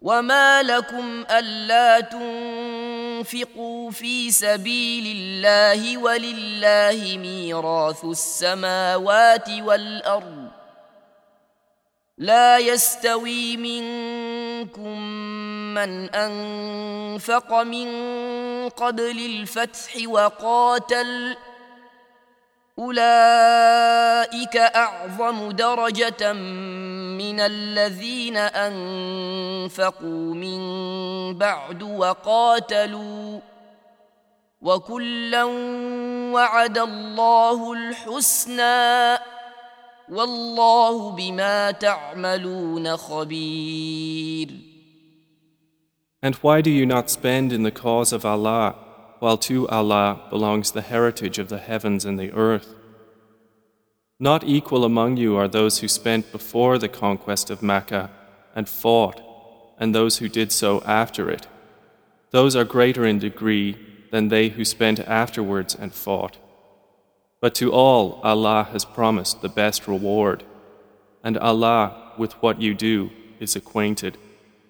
وما لكم ألا تنفقوا في سبيل الله ولله ميراث السماوات والأرض لا يستوي منكم من أنفق من قبل الفتح وقاتل أولئك أعظم درجة من الذين أنفقوا من بعد وقاتلوا وكلا وعد الله الحسنى والله بما تعملون خبير. And why do you not spend in the cause of Allah, while to Allah belongs the heritage of the heavens and the earth? Not equal among you are those who spent before the conquest of Mecca and fought, and those who did so after it. Those are greater in degree than they who spent afterwards and fought. But to all Allah has promised the best reward, and Allah with what you do is acquainted.